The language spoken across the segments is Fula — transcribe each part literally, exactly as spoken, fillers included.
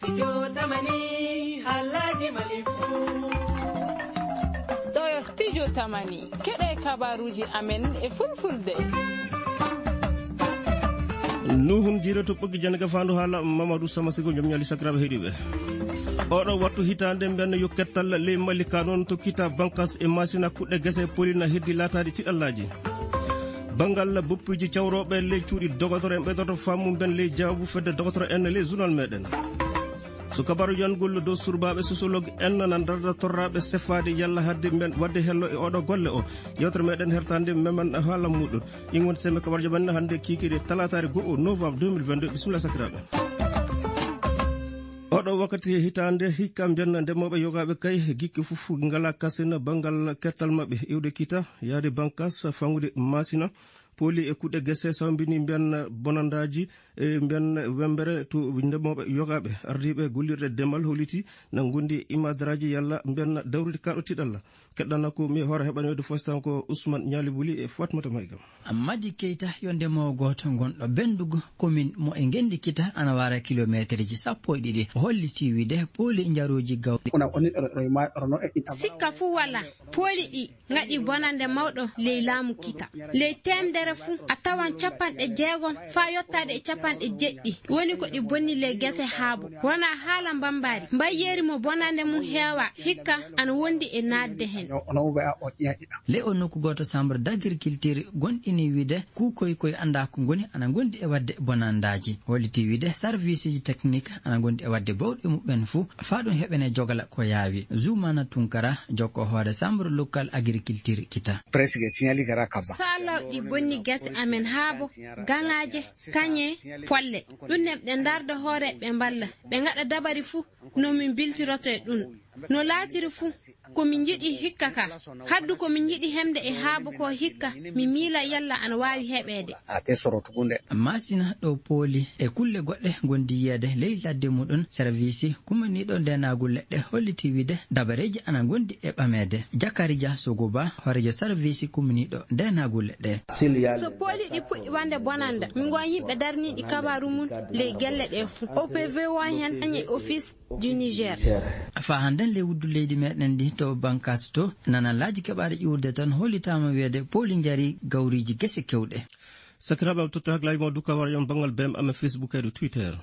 Studio Tamani Alhaji Malifu. Ɗo studio Tamani keɗe kabaruji amen e fulfulde. Nuhum jiro to ɓoggi jannga fandu haala Mamadou Samasigo jom ñali sakiraɓe heeɗiɓe. Oɗo wattu hitande ben yo kettal ley Malika noon to kita bankas e masina kuɗɗe gese polina heddi latade tiɗallaji. Bangal boppuji cawroɓe ley cuuɗi dogotoro en ɓeydoto fammu ben ley jawabu fedde dogotoro en ley journal meɗen. So kabaru yangol dow surbaɓe sociologue en nan darda torraɓe sefade yalla hadde men wadde hello e oɗo golle o yewtere meɗen hertande meman haala muɗum in woni semme kabaru jamanne hande kikiɗe talatare go'o novembre deux mille vingt-deux bisimilla sakiraɓe. Oɗo wakkati hitande hikka mbiyanna ndemoɓe yogaɓe kay gikki fof ngala kasina bangal kettal mabɓe iwde kita yaade bankas fangude masina poli e kuɗe gese sawbini mbiyan bonandaji e mbiyan wembere to ndemoɓe yogaɓe ardiɓe gollirɗe demal holiti na gondi imadaraji yalla mbiyan dawrude kaɗo tiɗalla keɗɗana ko mi hoore heɓanoyde fostan ko Ousmane Ñalibuli e Fatmata Maygam. Amadi Keita yonde mo goto gonɗo bendugo commune mo e gendi kita ana wara kilométre ji sappo e ɗiɗi holliti wide poli jaruji gawɗi sikka fu wala poli ɗi ngaɗi bonande mawɗo ley laamu kita ley temdere fu a tawan capanɗe jeegom fa yottade e capanɗe jeɗɗi woni ko ɗi bonni ley gese haabu wona haala mbambari mbayyeri mo bonande mum heewa hikka ana wondi e nadde hen. le o nokku goto chambre d'agriculture gonɗini wide kukoy koy anda ko goni ana gondi e wadde bonandaji holliti wide service ji technique ana gondi e wadde bawɗe muɓen fu fa ɗum heɓene jogala ko yaawi. Zoumana Tunkara jokko hoore chambre local agriculture kita salaw ɗi bonni gese amen haabo gaŋaje kañe polle ɗum nemɗe darda hoore ɓe mballa ɓe gaɗa dabari fu no min biltiroto e ɗum no laatiri fu komin jiɗi hikka ka haddu komin jiɗi hemde e haabo ko hikka mi miila yalla ana wawi heɓede. masina ɗo pooli e kulle goɗɗe gondi yiyede ley ladde muɗum service kumaniɗo ndenagol leɗɗe holliti wide dabareji ana gondi e ɓamede. Jakari Dia Sogoba horejo service kumaniɗo ndenagol leɗɗe so pooli ɗi puɗɗi wande bonanda min gon yimɓe darniɗi kabaru mum ley gelle ɗe fu O P V won hen añe office du Niger fa handen le wuddu leydi meɗen ndi to bankas to nanalaji keɓaɗe ƴurde tan hollitama wiyede poli jari gawriji gese kewɗe. Sakiraɓe totta haklaji mo duka wara yon bangal bem ame Facebook e Twitter.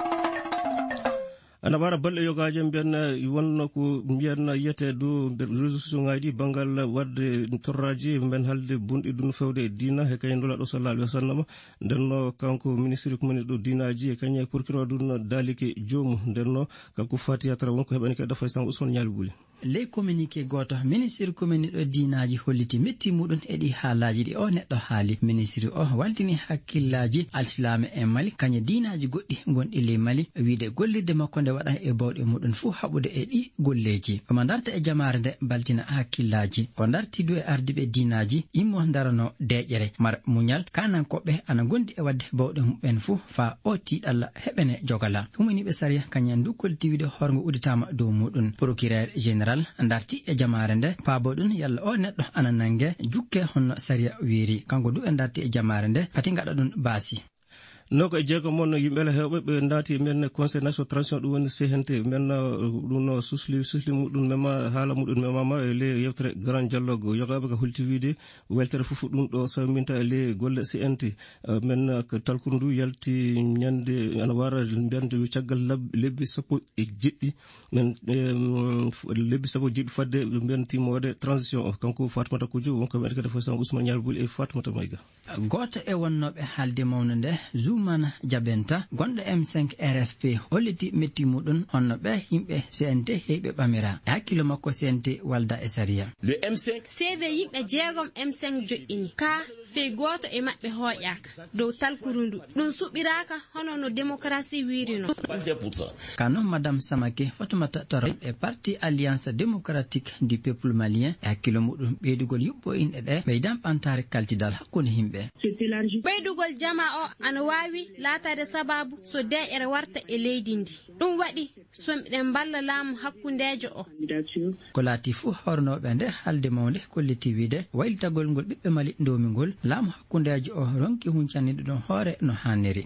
Ana wara balɗe yogaje mbiyan wonno ko mbiyan yiyete do réseaux sociaux ngaji bangal wadde torraji men halde bunɗi ɗum fewde dina e kay ndola ɗo sallallahu alaihi wasallam ndenno kanko ministre ko moni ɗo dinaji e kanye procureur ɗum dalike joomu ndenno kanko Fatia Tara wonko heɓani ka dafa tan Ousmane Ñalibuli. ley communiqué goto ministre commune ɗo dinaji holliti metti muɗum eɗi haalaji ɗi o neɗɗo haali. Ministre o waltini hakkillaji alsilame e Mali kañe dinaji goɗɗi gonɗi ley Mali wiide gollirde makko nde waɗa e bawɗe muɗum fu haɓude e ɗi golleji omo darta e jamare nde baltina hakkillaji o dartidu e ardiɓe dinaji immo darano deƴere mar muñal kanankoɓe ana gondi e wadde bawɗe muɓen fu fa o tiɗalla heɓene jogala humaniɓe sariya kañen du koltiwide horgo uditama dow muɗum. Procureur général darti e jamare nde paabo ɗum yalla o neɗɗo ana nangue jukke honno sariya wiiri kanko du e darti e jamare nde fati gaɗa ɗum baasi. noko e jeego mon yimɓele hewɓe ɓe naati men conseil national transition ɗum woni C N T men ɗum no susli susli muɗum mema haala muɗum memama e le yewtere grand dialogue yogaɓe ko holti wiide weltere fof ɗum ɗo saminta e le golle C N T men talkudu ndu yalti ñande ana wara mbiyande caggal lebbi sappo e jeɗɗi men lebbi sappo e jeɗɗi fadde mbiyan timmode transition o kanko Fatmata Kudio wonko ɓe kadi fo san Ousmane Ñalibuli e Fatmata Mayga. goto e wonnoɓe haalde mawno nde Zoumana Diabenta gonɗo M cinq R F P holliti metti muɗum honno ɓe yimɓe C N T heyɓe ɓamira e hakkilo makko C N T walda e sariya. Le M cinq C V yimɓe jeegom M cinq joƴƴini ka fe goto e maɓɓe hoƴaka dow talkurundu ɗum suɓiraka hono no démocratie wirino. kano madame Samake Fatoumata Toro e parti alliance démocratique du peuple malien e hakkilo muɗum ɓeydugol yuɓɓo inɗe ɗe ɓeydan ɓantare kaltidal hakkude himɓe. ɓeydugol jama o ana wawi laatade sababu so deƴere warta e leydi ndi ɗum waɗi somɗen balla laamu hakkundejo o. ko laati fu hornoɓe nde halde mawde kolliti wiide waylitagol ngol ɓiɓɓe Mali ndomigol laamu hakkundejo o ronki huncaniɗo ɗon hoore no hanniri.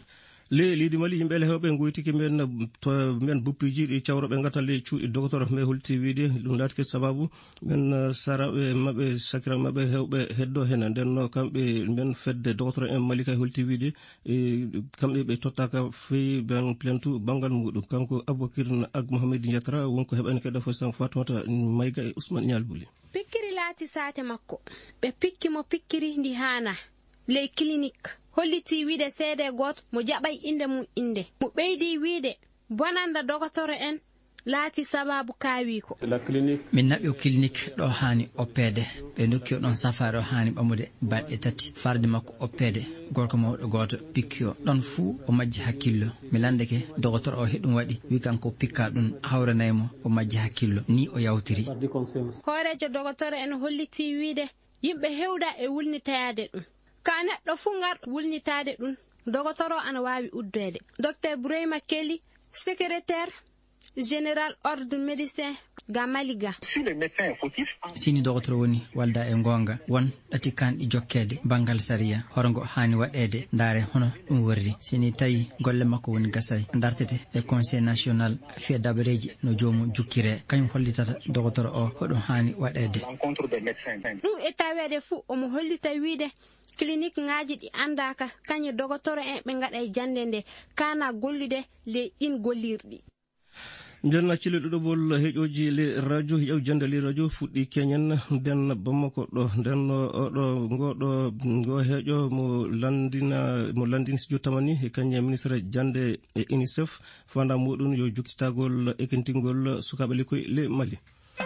le leydi Mali yimɓe ele hewɓe goytiki men to men buppiji ɗi cawroɓe gatalle cuuɗi docteur me holti wiide ɗum laatike sababu men saraɓe mabɓe sakiraɓe mabɓe hewɓe heddo hen nden kamɓe men fedde docteur en Mali kay holti wiide kamɓe ɓe tottaka feyi ben plentu bangal muɗum kanko Aboubakir Ag Mohamed Diatara wonko heɓani keɗa fo san Fatoumata Mayga e Ousmane Nialbouli pikkiri laati saate makko ɓe pikki mo pikkiri ndi hana ley clinique holliti wiide seede goto mo jaɓay inde mum inde mo ɓeydi wiide bonanda docteur en laati sababu kaawi ko min naɓi o clinique ɗo hani oppede ɓe dokki o ɗon safari o hani ɓamude balɗe tati farde makko oppede gorko mawɗo goto pikki o ɗon fuu o majji hakkillo mi landeke docteur o heɗum waɗi wi kanko pikka ɗum hawranaymo o majji hakkillo ni o yawtiri hoorejo docteur en holliti wiide yimɓe hewda e wulnitayade ɗum ka neɗɗo fuu ngarɗo wulnitade ɗum docteur o ana wawi uddede docteur Bourayma Kelly secrétaire général ordre médecin ga Maliga sini docteur woni walda e gonga won ɗati kanɗi jokkede bangal sariya horongo hani waɗede ndaare hono ɗum worri sini tawi golle makko woni gasay dartete e conseil national fiya dabareji no jomum jukkire kañum hollitata docteur o hoɗum hani waɗede ɗum e tawede fuu omo hollita wiide clinique ngaji ɗi andaka kañe docteur en ɓe gaɗa e jande nde kana gollude le ɗin gollirɗi nden accile ɗuɗo bol heƴoji le radio heƴaw jande le radio fuɗɗi keñen nden Bamako ɗo nden oɗo ngoɗo ngo heƴo mo landina mo landini studio tamani e kañe ministre jande e UNICEF fanda muɗum yo juktitagol ekentingol sukaɓe likoy le Mali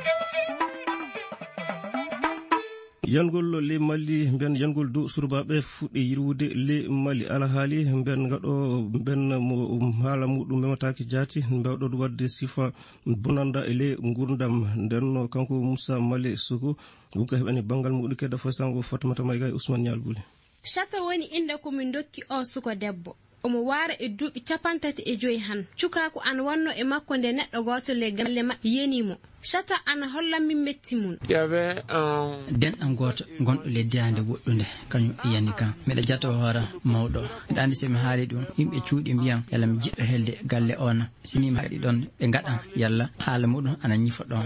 yangol le Mali ben yangol do surbaɓe fuɗɗi yirwude le Mali ala haali ben gaɗo ben mo haala muɗum memataki jaati mbewɗo wadde sifa bonanda e le gurdam nden kanko Moussa Male Soko wonko heɓani bangal muɗum kedda fo sango Fatoumata Mayga e Ousmane Nialbouli chata woni inde ko min dokki o suko debbo omo wara e duuɓi capantati e joyi han cukaku an wanno e makko nde neɗɗo goto le galle maɓɓe yenimo chata ana holla min metti mum denɗam goto gonɗo leddi hande woɗɗude kañum yani kam mbiɗa jato hoora mawɗo mbiɗa andi somi haali ɗum yimɓe cuuɗi mbiyan yalla mi jiɗɗo helde galle ona sini mi haɗi ɗon ɓe gaɗan yalla haala muɗum ana ñifa ɗon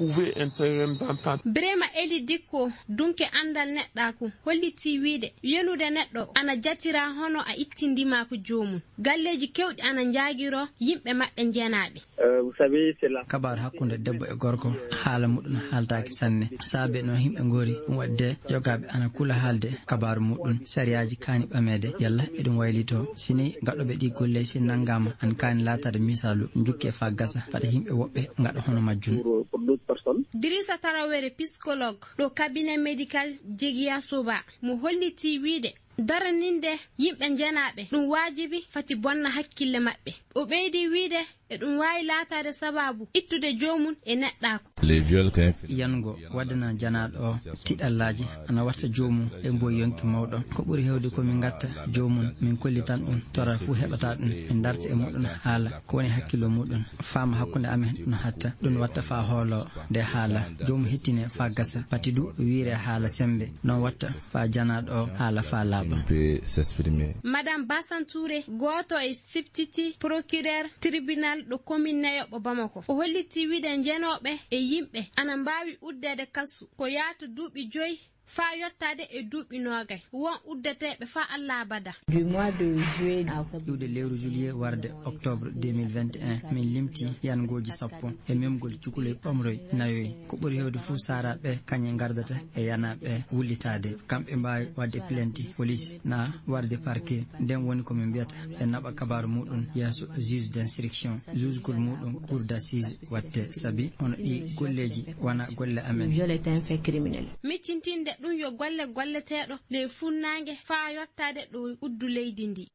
Birema Eli Dikko dunke andal neɗɗaku holliti wiide yenude neɗɗo ana jatira hono a ittindimako jomum galleji kewɗi ana jaagiro yimɓe maɓɓe jenaɓe kabaru hakkude debbo e gorko haala muɗum haaldaki sanne saabe no himɓe gori ɗum wadde yogaɓe ana kula haalde kabaru muɗum sariyaji kani ɓamede yalla eɗum waylito sini gaɗoɓe ɗi golle si naggama an kani latade misalu jukke fa gasa fada yimɓe woɓɓe gaɗa hono majjum Dirisa Tarawere psychologue ɗo cabinet médical Jegiya Soba mo holliti wiide daraninde yimɓe jenaɓe ɗum wajibi fati bonna hakkille maɓɓe o ɓeydi wiide e ɗum wawi laatade sababu ittude jomum e neɗɗako yango waddana janaɗo o tiɗallaji ana watta jomum e mboy yonki mawɗo ko ɓuuri hewde komin gatta jomum min kollitan ɗum tora fuu heɓata ɗum min darta e muɗum haala ko woni hakkilo muɗum faama hakkude amen ɗum hatta ɗum watta fa hoolo nde haala jomum hettine fa gasa pati du wiire haala sembe non watta fa janaɗo o haala fa laaɓa Madame Bassan Touré goto e substitut procureur tribunal ɗo commune Nayoɓo Bamako o holliti wiide jenoɓe e yimɓe ana mbawi uddede kasu ko yaata duuɓi joyi fa yottade e duuɓi nogay won uddeteɓe fa Allah bada iwde lewru juillet warde octobre deux mille vingt et un min limti yangoji sappo e memgol cukalel ɓamroy nayoyi ko ɓuuri hewde fuu saraɓe kañe gardata e yanaɓe wullitade kamɓe mbawi wadde plainte police na warde parquet nden woni komin mbiyata ɓe naɓa kabaru muɗum yeeso juge d' instruction juge kol muɗum cour d'assise watte saabi hono ɗi golleji wona golle amen miccintinde ɗum yo golle golleteɗo le funnangue fa yottade ɗo uddu leydi ndi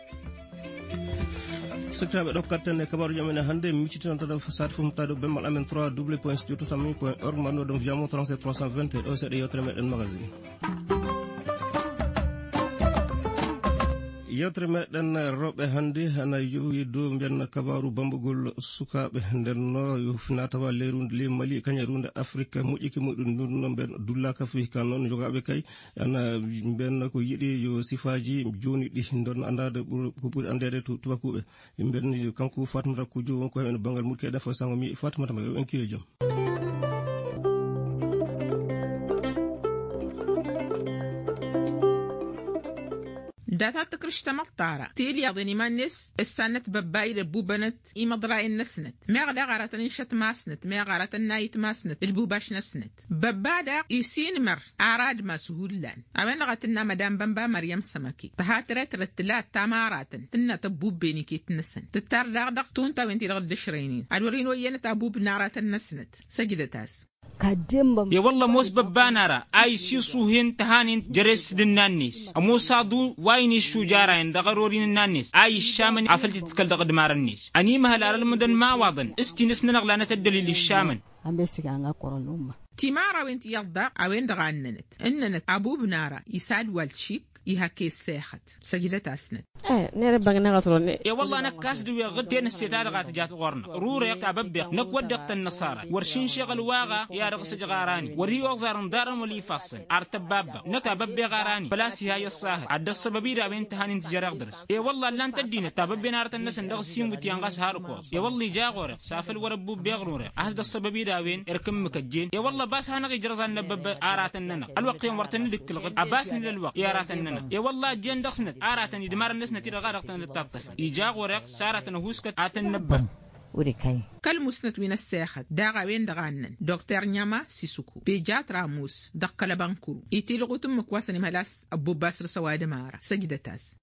sektaɓe ɗokkatten e kabaru jamen e hannde miccitinotoɗo sati fof mutade bemmal amen trois w point studio tammi point org manno ɗum jamo trente-sept trois cent vingt ɗo seeɗa yewtere meɗen magazine yetre meɗen roɓe hande hana yowi dow mbiyanna kabaru bambugol sukaɓe ndenno yo finatawa lerunde le Mali kaña runde Afrique moƴƴiki muɗum ɗum mben dullaka afrika noon jogaɓe kay ana mbiyanna ko yiɗi yo sifaji joni ɗi don andade ko ɓuri andede to tubakuɓe mbiyanni kanko Fatimata Kujo wonko hen bangal murkeɗen fo sango mi Fatimata ma yo en kiyo jam. داتا تكرش تمطارة تيلي يغضني مانس السنة بباي لبوبنت إما ضرائي النسنت ما غدا غارة نشت ماسنت ما غارة النايت ماسنت البوباش نسنت ببادا يسين مر أعراد ما سهول لان أمين غاتنا مدام بمبا مريم سمكي تهاترت رتلات تامارات تنا تبوب بيني كي تنسن تتار دغدغ تونتا وانتي دغد شرينين الورين ويانا تابوب نارات النسنت سجدتاس يا والله موس ببانارا اي سيسو هين تهانين جريس دنانيس موسى دو وايني الشجارين دغرورين النانيس اي الشامن عفلتي تتكل دغد مارنيس اني مهلا المدن ما واضن استنس نغلانة الدليل الشامن ام بيسك عن قرن الامه تيمارا وانت يغضا اوين دغاننت اننت ابو بنارا يساد والشيك يهكي الساخت سجدت أسند إيه نربع نغسرني يا والله أنا كاسد ويا غدين الستات غات جات غورنا رورة تعببق نقود النصارى ورشين شغل واغا يا رقص جغاراني وري وغزار دارم ولي فاصل أرتبابا نتابب غاراني بلاسي هاي الصاهر عد السببي دا بين تهانين تجارق درس يا والله لان تدين تابب نارت الناس ندغسين وتيانغاس هاركوز يا والله جا غورة سافل وربو بيغرورة أهد السببي دا بين إركم مكجين يا والله باس هنغي جرزان نبب آرات الننا الوقت يوم ورتن لك الغد أباسني للوقت يا رات الننا يا والله جن دخسنت آراتني دمار الناس نتيرة غارقتن للتطف يجاق ورق سارتن هوسكت آتن نبب وريكاي كالمسنت وين الساخت داغا وين دغانن دكتور نياما سيسوكو بيجات راموس دقل بانكورو يتيلغو تمك واسني ملاس أبو باسر سواد مارا سجدتاس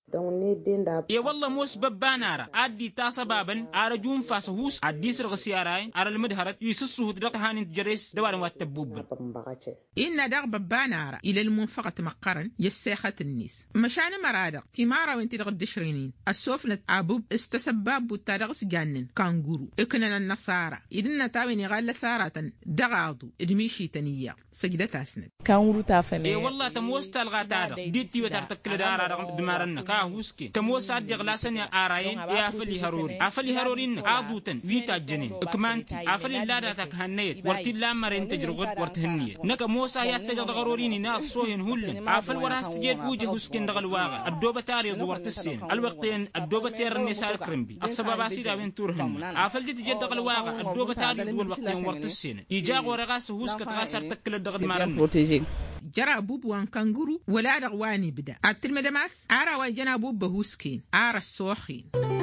يا والله موس ببانارا أدي تاسا بابن أرجون فاسهوس أدي سرغ سياراين أرى المدهرت يسسوه تدق هانين تجريس دوار واتبوب إن داغ ببانارا إلى المنفقة مقارن يساخة النيس مشان مرادق تيمارا وين تدغ الدشرينين السوفنة أبوب استسباب بوتادغ سجانن كانغورو إكننا النصارى إذن نتاوين يغال سارة دغاضو إدميشي تنيا سجدتها سند كانغورو تافني يا والله تموس تالغاتارا ديتي وترتكل دارا دمارنا هوسكي تموس عاد غلاسن يا آراين يا فلي هروري أفلي هرورين عادوتن ويتا جنين كمانتي أفلي لا داتك هنيت ورتي لا مرين تجرغت ورتهنية نك موسى يتجر غرورين ناس صوهن هولن أفل وراس تجيب وجه هوسكين دغلواغا الدوبة تاري دورت السين الوقتين الدوبة تير النساء كرمبي السبب أسير وين تورهن أفل دي تجيب دغلواغا الدوبة تاري دول وقتين ورت السين يجاغ ورغاس هوسك تغاسر تكل دغد مارن جرى بوب وان كانغورو ولا رغواني بدا التلمدماس أرى وجنا بوب بهوسكين أرى السوخين